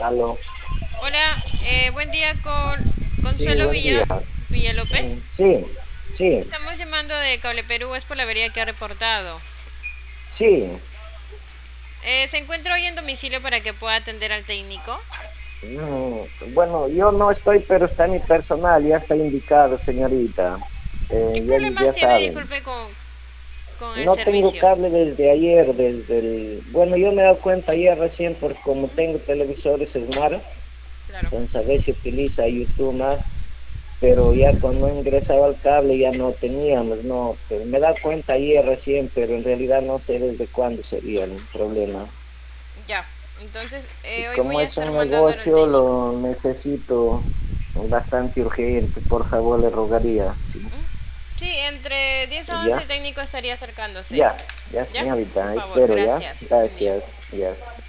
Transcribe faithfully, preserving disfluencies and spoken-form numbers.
Aló. Hola, eh, buen día con Sí, Consuelo buen día. Villa, Villalópez. Mm, Sí, sí, Estamos llamando de Cable Perú, es por la avería que ha reportado. sí. Eh, ¿se encuentra hoy en domicilio para que pueda atender al técnico? Mm, Bueno, yo no estoy, pero está mi personal, ya está indicado, señorita. ¿Qué Eh, ya, problemas ya tiene, saben. disculpe, con, con el No tengo servicio? cable desde ayer, desde el... Bueno, yo me he dado cuenta ayer recién, porque como tengo televisores Smart, Claro. entonces a veces utiliza YouTube más, pero ya cuando ingresaba el cable ya no teníamos, no. Pero me he dado cuenta ayer recién, pero en realidad no sé desde cuándo sería el problema. Ya, entonces Y eh, hoy como voy a es estar un mandándolo al negocio, técnico. lo necesito bastante urgente, por favor, le rogaría. Sí, ¿Mm? Sí, entre diez a once ya, el técnico estaría acercándose. ya, ya, ¿Ya? Por señorita, favor, espero, ya. gracias. Buen día. Gracias, ya.